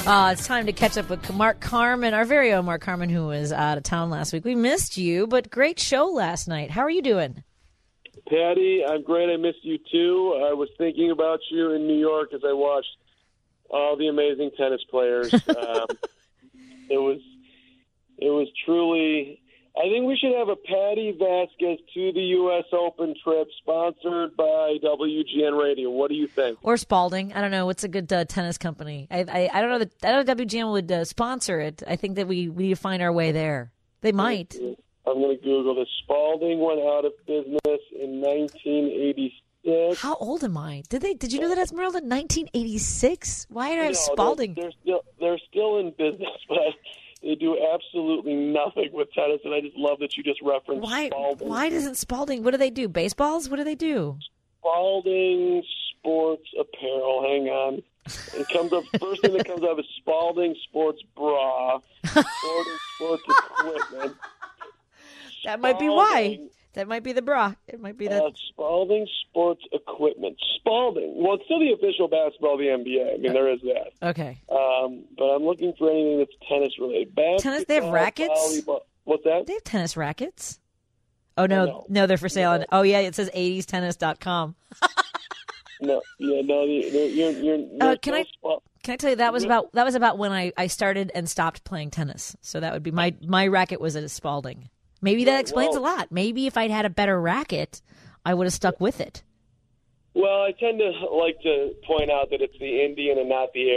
It's time to catch up with Mark Carman, our very own Mark Carman, who was out of town last week. We missed you, but great show last night. How are you doing? Patty, I'm great. I missed you, too. I was thinking about you in New York as I watched all the amazing tennis players. It was truly... I think we should have a Patty Vasquez to the U.S. Open trip sponsored by WGN Radio. What do you think? Or Spalding. I don't know. What's a good tennis company? I don't know. I don't know WGN would sponsor it. I think that we need to find our way there. They might. I'm going to Google this. Spalding went out of business in 1986. How old am I? Did you know that, Esmeralda? 1986? Why did I have Spalding? They're still in business, but they do absolutely nothing with tennis, and I just love that you just referenced Spalding. Why doesn't Spalding? What do they do? Baseballs? What do they do? Spalding Sports Apparel. Hang on. It comes up. First thing that comes up is Spalding Sports Bra. Spalding Sports Equipment. That might be why. That might be the bra. It might be that. Spalding Sports Equipment. Spalding. Well, it's still the official basketball of the NBA. I mean, there is that. Okay. But I'm looking for anything that's tennis related. Tennis? They have rackets? Volleyball. What's that? They have tennis rackets? Oh, no, they're for sale. Oh, yeah, it says 80stennis.com. No, you're can I tell you that was about when I started and stopped playing tennis. So that would be my racket was at a Spalding. Maybe that explains a lot. Maybe if I'd had a better racket, I would have stuck with it. Well, I tend to like to point out that it's the Indian and not the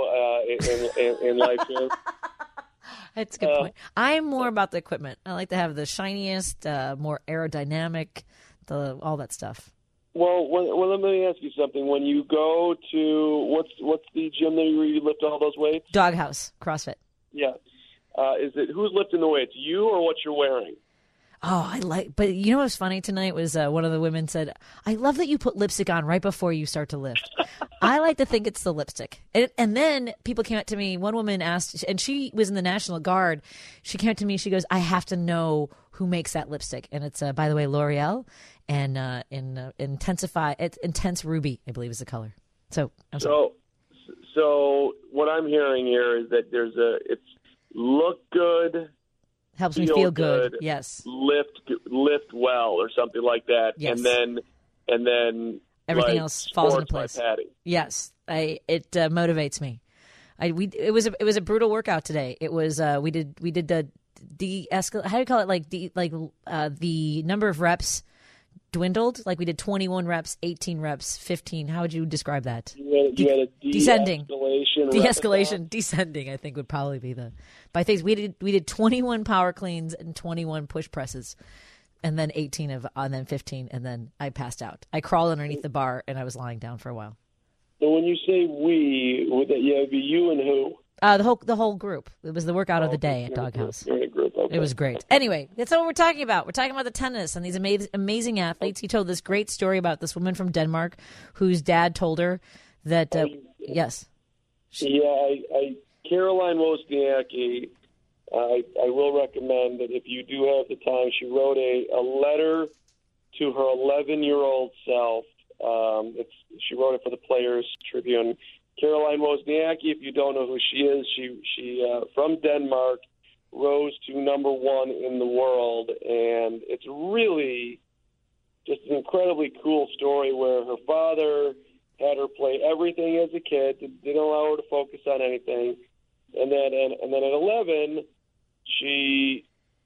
arrow in life here. That's a good point. I'm more about the equipment. I like to have the shiniest, more aerodynamic, all that stuff. Well, let me ask you something. When you go to what's the gym that you lift all those weights? Doghouse, CrossFit. Yeah. Is it who's lifting the weights? You or what you're wearing? Oh, but you know what's funny tonight was one of the women said, I love that you put lipstick on right before you start to lift. I like to think it's the lipstick. And then people came up to me. One woman asked, and she was in the National Guard. She came up to me. She goes, I have to know who makes that lipstick. And it's, by the way, L'Oreal and Intense Ruby, I believe is the color. So what I'm hearing here is that it's look good. Helps me feel good. Yes. Lift well or something like that. Yes. And then everything else falls into place. Yes. It motivates me. It was a brutal workout today. It was we did the how do you call it, the number of reps dwindled. Like we did 21 reps, 18 reps, 15. How would you describe that? You had a descending. De-escalation. Descending, I think would probably be by things. We did 21 power cleans and 21 push presses, and then 18 and then 15, and then I passed out. I crawled underneath the bar and I was lying down for a while. So when you say we, would that be you and who? The whole group. It was the workout of the day at Doghouse. Okay. It was great. Anyway, that's what we're talking about. We're talking about the tennis and these amazing athletes. He told this great story about this woman from Denmark whose dad told her that, yes. Yeah, Caroline Wozniacki, I will recommend that if you do have the time, she wrote a letter to her 11-year-old self. She wrote it for the Players Tribune. Caroline Wozniacki, if you don't know who she is, she from Denmark, rose to number one in the world, and it's really just an incredibly cool story where her father had her play everything as a kid, didn't allow her to focus on anything, and then at 11, he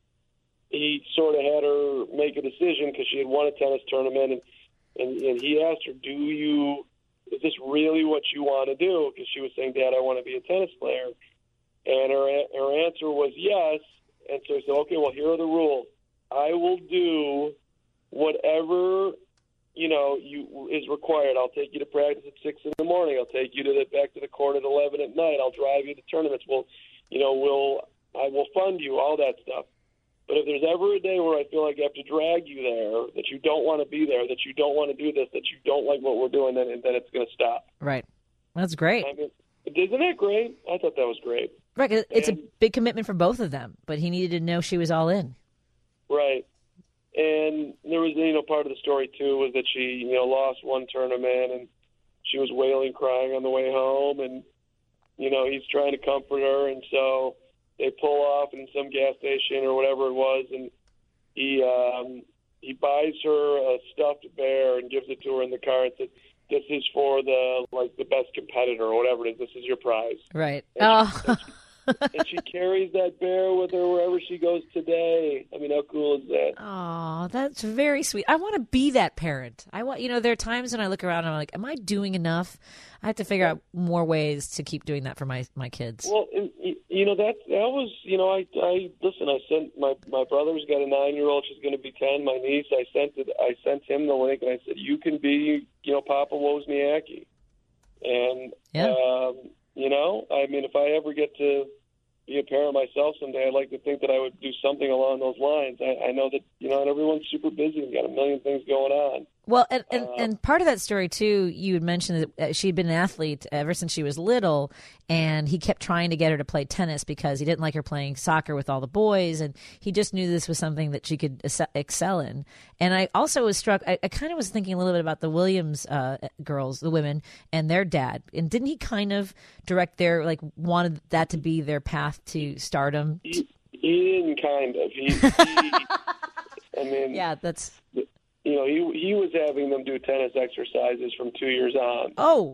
sort of had her make a decision because she had won a tennis tournament, and he asked her, is this really what you want to do? Because she was saying, Dad, I want to be a tennis player. And her answer was yes. And so he said, okay, well, here are the rules. I will do whatever, is required. I'll take you to practice at 6 in the morning. I'll take you back to the court at 11 at night. I'll drive you to tournaments. I will fund you, all that stuff. But if there's ever a day where I feel like I have to drag you there, that you don't want to be there, that you don't want to do this, that you don't like what we're doing, then it's going to stop. Right. That's great. I mean, isn't that great? I thought that was great. Right. It's a big commitment for both of them, but he needed to know she was all in. Right. And there was, part of the story, too, was that she, lost one tournament, and she was wailing, crying on the way home. And he's trying to comfort her, and so they pull off in some gas station or whatever it was, and he buys her a stuffed bear and gives it to her in the car and says, "This is for the best competitor," or whatever it is. "This is your prize." Right. And she carries that bear with her wherever she goes today. I mean, how cool is that? Oh, that's very sweet. I want to be that parent. There are times when I look around and I'm like, am I doing enough? I have to figure out more ways to keep doing that for my kids. Well, that was, I listen, I sent my brother's got a 9-year-old. She's going to be 10. My niece, I sent him the link and I said, you can be, Papa Wozniacki. And, yeah. I mean, if I ever get to be a parent myself someday, I'd like to think that I would do something along those lines. I know that, and everyone's super busy and got a million things going on. Well, and part of that story, too, you had mentioned that she'd been an athlete ever since she was little, and he kept trying to get her to play tennis because he didn't like her playing soccer with all the boys, and he just knew this was something that she could excel in. And I also was struck, I kind of was thinking a little bit about the Williams girls, the women, and their dad. And didn't he kind of direct wanted that to be their path to stardom? He didn't kind of. I mean... Yeah, that's... he was having them do tennis exercises from 2 years on. Oh,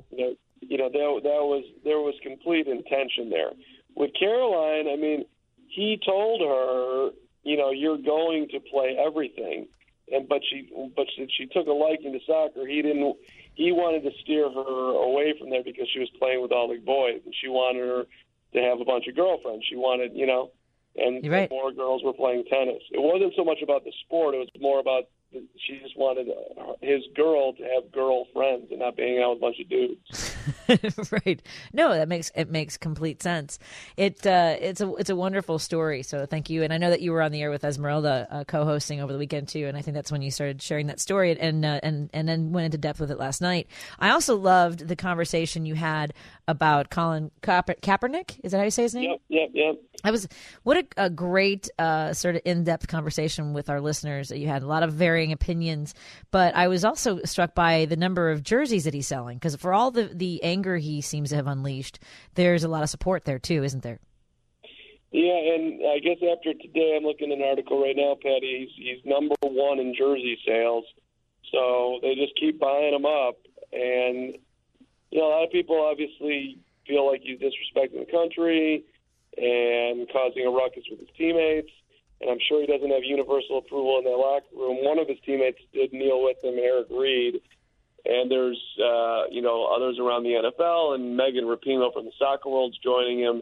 there was complete intention there. With Caroline, I mean, he told her, you're going to play everything, but she took a liking to soccer. He wanted to steer her away from there because she was playing with all the boys, and she wanted her to have a bunch of girlfriends. She wanted, and right. More girls were playing tennis. It wasn't so much about the sport; it was more about she just wanted his girl to have girlfriends and not being out with a bunch of dudes. Right. No, it makes complete sense. It's a wonderful story. So thank you. And I know that you were on the air with Esmeralda co-hosting over the weekend too. And I think that's when you started sharing that story and then went into depth with it last night. I also loved the conversation you had about Colin Kaepernick. Is that how you say his name? Yep. What a great sort of in-depth conversation with our listeners that you had. A lot of varying opinions, but I was also struck by the number of jerseys that he's selling, because for all the anger he seems to have unleashed, there's a lot of support there too, isn't there? Yeah, and I guess after today, I'm looking at an article right now, Patty. He's number one in jersey sales, so they just keep buying them up. And a lot of people obviously feel like he's disrespecting the country and causing a ruckus with his teammates. And I'm sure he doesn't have universal approval in that locker room. One of his teammates did kneel with him, Eric Reed. And there's, others around the NFL, and Megan Rapinoe from the soccer world's joining him.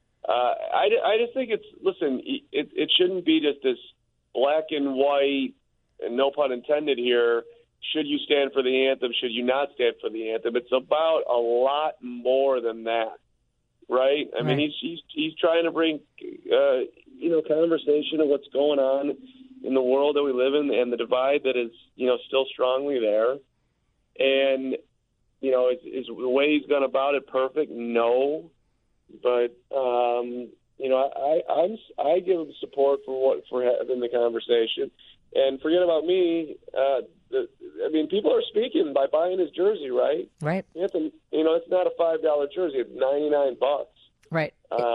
I just think it shouldn't be just this black and white, and no pun intended here, should you stand for the anthem, should you not stand for the anthem. It's about a lot more than that, right? I mean, he's trying to bring, conversation of what's going on in the world that we live in and the divide that is, still strongly there. And, is the way he's gone about it perfect? No. But, I give him support for having the conversation. And forget about me. People are speaking by buying his jersey, right? Right. It's not a $5 jersey; it's $99. Right.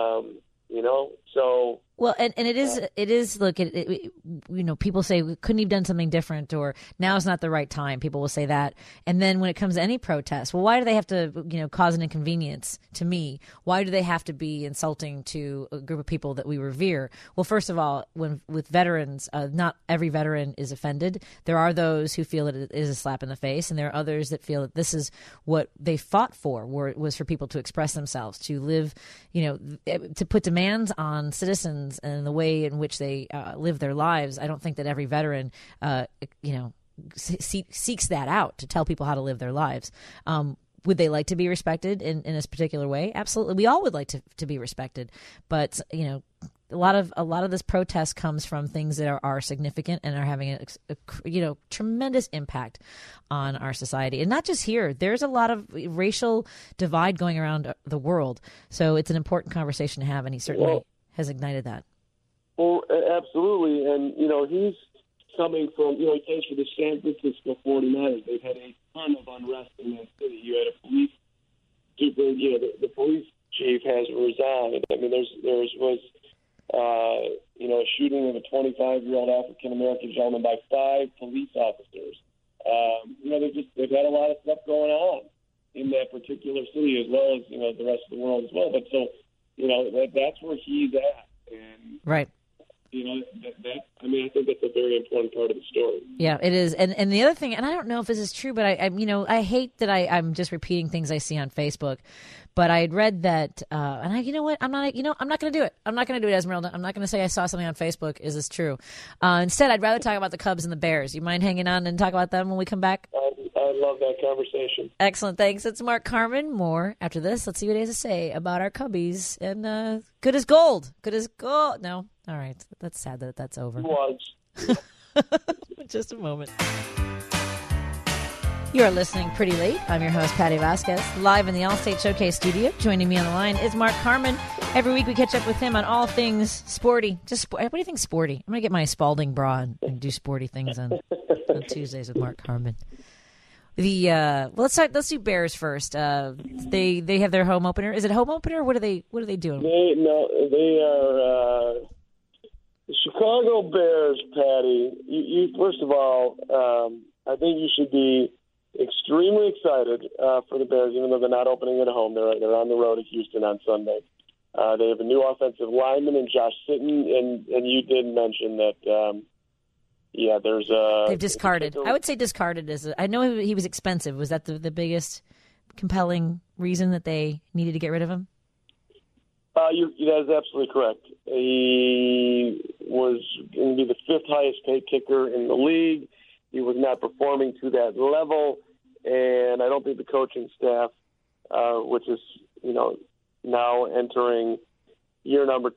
So. Well, and it is. Look, people say we couldn't have done something different, or now is not the right time. People will say that, and then when it comes to any protest, well, why do they have to, cause an inconvenience to me? Why do they have to be insulting to a group of people that we revere? Well, first of all, with veterans, not every veteran is offended. There are those who feel that it is a slap in the face, and there are others that feel that this is what they fought for, was for people to express themselves, to live, to put demands on citizens and the way in which they live their lives. I don't think that every veteran, seeks that out to tell people how to live their lives. Would they like to be respected in this particular way? Absolutely. We all would like to be respected. But, a lot of this protest comes from things that are significant and are having a tremendous impact on our society. And not just here. There's a lot of racial divide going around the world. So it's an important conversation to have, and he certainly has ignited that. Well, absolutely. And, he's coming from, he plays for the San Francisco 49ers. They've had a ton of unrest in that city. You had a police the police chief has resigned. I mean, there was a shooting of a 25-year-old African-American gentleman by 5 police officers. They've had a lot of stuff going on in that particular city, as well as the rest of the world as well. But so that's where he's at, and right. I think that's a very important part of the story. Yeah, it is. And the other thing, and I don't know if this is true, but I hate that I'm just repeating things I see on Facebook. But I had read that, and you know what? I'm not going to do it. I'm not going to do it, Esmeralda. I'm not going to say I saw something on Facebook. Is this true? Instead, I'd rather talk about the Cubs and the Bears. You mind hanging on and talk about them when we come back? I love that conversation. Excellent. Thanks. It's Mark Carman. More after this. Let's see what he has to say about our Cubbies. And good as gold. Good as gold. No. All right. That's sad that that's over. It was. Just a moment. You are listening Pretty Late. I'm your host, Patty Vasquez, live in the Allstate Showcase studio. Joining me on the line is Mark Carman. Every week we catch up with him on all things sporty. What do you think sporty? I'm going to get my Spalding bra and do sporty things on Tuesdays with Mark Carman. Let's do Bears first. They have their home opener. Is it a home opener? What are they doing? They are the Chicago Bears, Patty. You first of all, I think you should be extremely excited for the Bears, even though they're not opening at home. They're on the road at Houston on Sunday. They have a new offensive lineman in Josh Sitton, and you did mention that. They've discarded. I would say discarded I know he was expensive. Was that the biggest compelling reason that they needed to get rid of him? That is absolutely correct. He was going to be the 5th highest paid kicker in the league. He was not performing to that level, and I don't think the coaching staff, which is now entering year number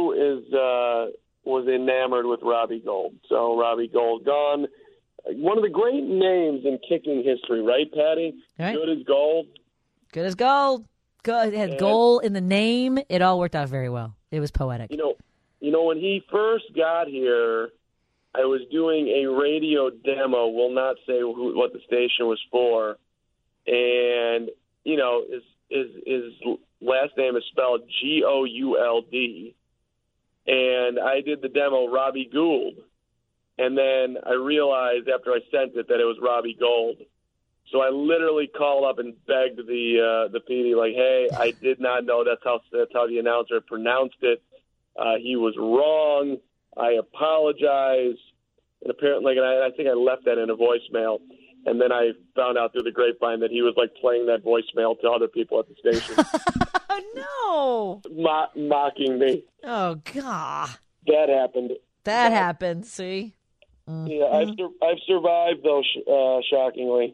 2, was enamored with Robbie Gould. So Robbie Gould gone. One of the great names in kicking history, right, Patty? Right. Good as gold. Good as gold. Good. It had goal in the name. It all worked out very well. It was poetic. When he first got here, I was doing a radio demo. Will not say what the station was for, and his last name is spelled Gould, and I did the demo Robbie Gould, and then I realized after I sent it that it was Robbie Gould. So I literally called up and begged the PD, like, hey, I did not know that's how the announcer pronounced it. He was wrong. I apologize. And apparently, I think I left that in a voicemail. And then I found out through the grapevine that he was like playing that voicemail to other people at the station. Oh, no. Mocking me. Oh, God. That happened. That happened, see? Mm-hmm. Yeah, I've survived, though, shockingly.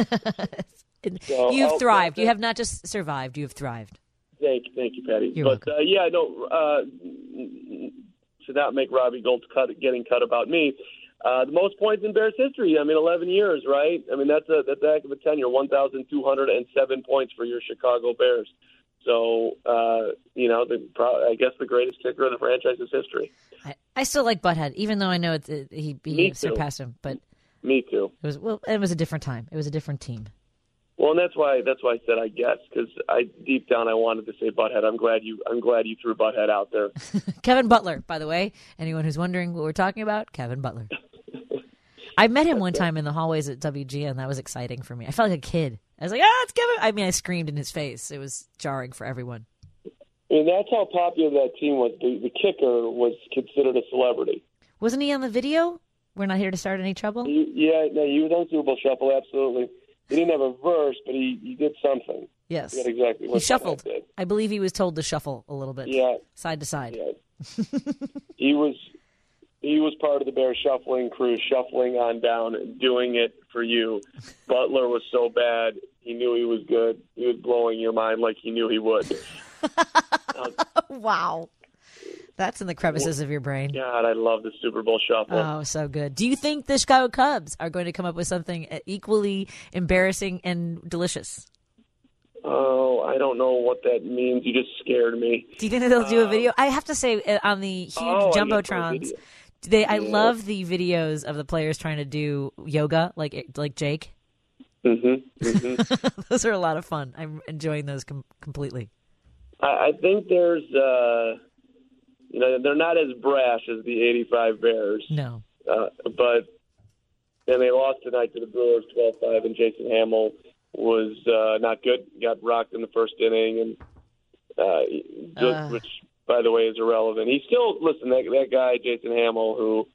So, you've thrived. You have not just survived. You have thrived. Thank you, Patty. You're welcome. To not make Robbie Gould getting cut about me. The most points in Bears history. 11 years, right? That's a heck of a tenure. 1,207 points for your Chicago Bears. So, I guess the greatest kicker in the franchise's history. I still like Butthead, even though I know he surpassed him. But me too. It was a different time. It was a different team. Well, and that's why I said I guess, because deep down I wanted to say Butthead. I'm glad you threw Butthead out there. Kevin Butler, by the way. Anyone who's wondering what we're talking about, Kevin Butler. I met him one time in the hallways at WGN. That was exciting for me. I felt like a kid. I was like, it's Kevin. I screamed in his face. It was jarring for everyone. And that's how popular that team was. The kicker was considered a celebrity. Wasn't he on the video? We're not here to start any trouble? He was on Super Bowl Shuffle, absolutely. He didn't have a verse, but he did something. Yes. He exactly what he shuffled. Did. I believe he was told to shuffle a little bit. Yeah. Side to side. Yeah. He was part of the Bears shuffling crew, shuffling on down, doing it for you. Butler was so bad, he knew he was good. He was blowing your mind like he knew he would. Wow. That's in the crevices of your brain. God, I love the Super Bowl Shuffle. Oh, so good. Do you think the Chicago Cubs are going to come up with something equally embarrassing and delicious? Oh, I don't know what that means. You just scared me. Do you think that they'll do a video? I have to say, on the huge Jumbotrons, I love the videos of the players trying to do yoga, like Jake. Mm-hmm. Mm-hmm. Those are a lot of fun. I'm enjoying those completely. I think there's, they're not as brash as the 85 Bears. No. But they lost tonight to the Brewers 12-5, and Jason Hamill was not good. Got rocked in the first inning, and which, by the way, is irrelevant. He's still, listen, that guy, Jason Hamill, who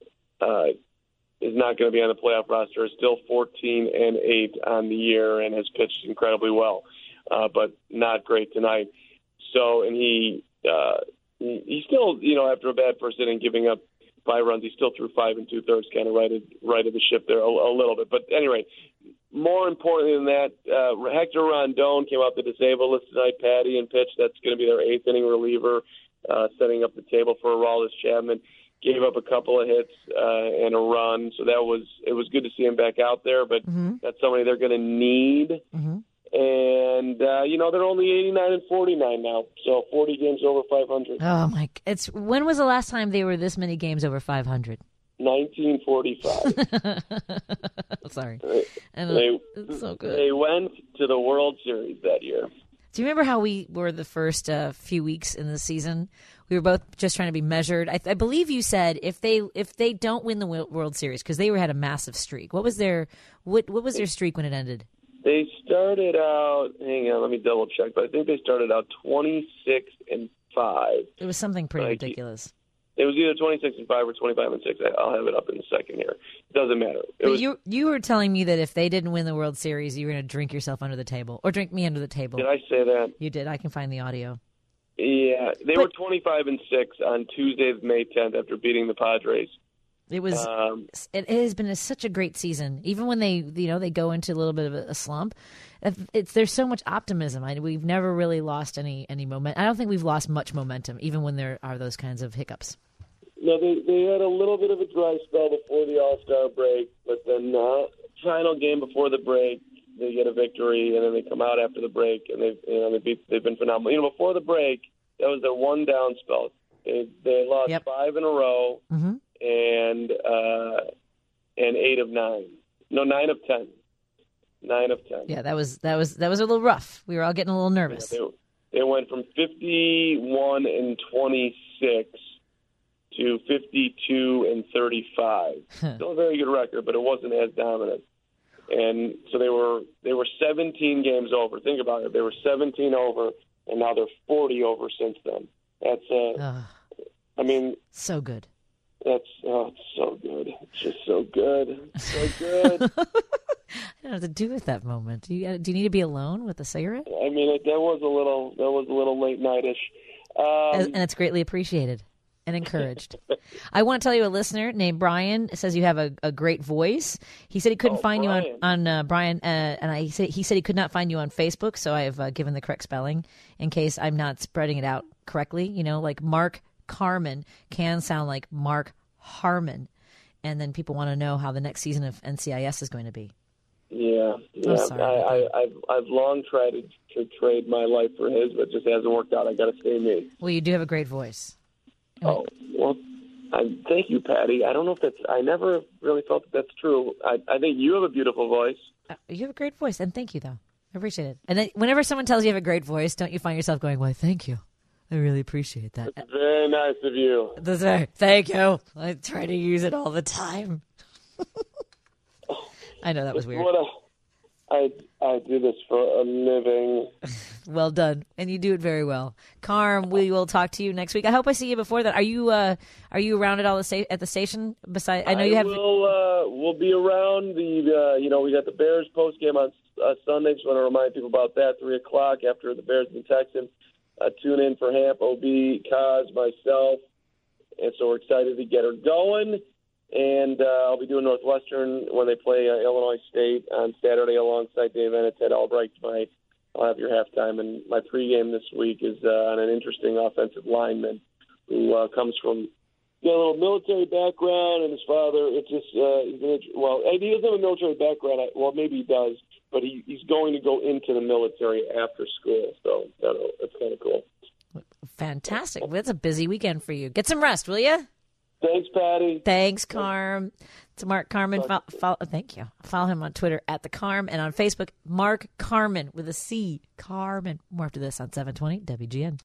is not going to be on the playoff roster, is still 14-8 on the year and has pitched incredibly well, but not great tonight. So, and he still, after a bad first inning, giving up 5 runs, he still threw 5 2/3, kind of righted the ship there a little bit. But anyway, more importantly than that, Hector Rondon came off the disabled list tonight, Patty, and pitched. That's going to be their 8th inning reliever, setting up the table for Aroldis Chapman. Gave up a couple of hits and a run, so it was good to see him back out there. But that's somebody they're going to need. Mm-hmm. And they're only 89 and 49 now, so 40 games over 500. Oh my! When was the last time they were this many games over 500? 1945. Sorry. It's so good. They went to the World Series that year. Do you remember how we were the first few weeks in the season? We were both just trying to be measured. I believe you said if they don't win the World Series, because they had a massive streak. What was their streak when it ended? They started out. Hang on, let me double check. But I think they started out 26-5. It was something pretty ridiculous. It was either 26-5 or 25-6. I'll have it up in a second here. It doesn't matter. You were telling me that if they didn't win the World Series, you were going to drink yourself under the table, or drink me under the table. Did I say that? You did. I can find the audio. Yeah, they were 25-6 on Tuesday, May 10th, after beating the Padres. It was. It has been such a great season. Even when they go into a little bit of a slump, there's so much optimism. We've never really lost any momentum. I don't think we've lost much momentum, even when there are those kinds of hiccups. No, they had a little bit of a dry spell before the All-Star break, but then final game before the break, they get a victory, and then they come out after the break, and they've been phenomenal. Before the break, that was their one down spell. They lost 5 in a row. Mm-hmm. And 8 of 9. No, 9 of 10. 9 of 10. Yeah, that was a little rough. We were all getting a little nervous. Yeah, they went from 51 and 26 to 52 and 35. Still a very good record, but it wasn't as dominant. And so they were 17 games over. Think about it. They were 17 over, and now they're 40 over since then. That's so good. It's so good. It's just so good. So good. I don't know what to do with that moment. Do you need to be alone with a cigarette? I mean, that was a little late nightish. And it's greatly appreciated and encouraged. I want to tell you, a listener named Brian says you have a great voice. He said he couldn't find you on Brian, and he said he could not find you on Facebook. So I have given the correct spelling in case I'm not spreading it out correctly. Like Mark Carmen can sound like Mark Harmon, and then people want to know how the next season of NCIS is going to be. Yeah. I've long tried to trade my life for his, but it just hasn't worked out. I got to stay me. Well, you do have a great voice. Oh, well, thank you, Patty. I don't know if I never really felt that that's true. I think you have a beautiful voice. You have a great voice, and thank you, though. I appreciate it. And then whenever someone tells you have a great voice, don't you find yourself going, "Why, thank you. I really appreciate that." That's very nice of you. Thank you. I try to use it all the time. I know that was weird. I do this for a living. Well done, and you do it very well, Carm. We will talk to you next week. I hope I see you before that. Are you around at all at the station? Besides, I know you have. We'll be around. We got the Bears post game on Sunday. Just want to remind people about that. 3:00 after the Bears and Texans. Tune in for Hamp, OB, Kaz, myself, and so we're excited to get her going. And I'll be doing Northwestern when they play Illinois State on Saturday alongside Dave and Ted Albright. I'll have your halftime. And my pregame this week is on an interesting offensive lineman who comes from a little military background, and his father, he doesn't have a military background. Well, maybe he does, but he's going to go into the military after school. So that's kind of cool. Fantastic. Well, that's a busy weekend for you. Get some rest, will you? Thanks, Patty. Thanks, Carm. It's Mark Carman. Thank you. Follow him on Twitter at The Carm and on Facebook, Mark Carman with a C. Carman. More after this on 720 WGN.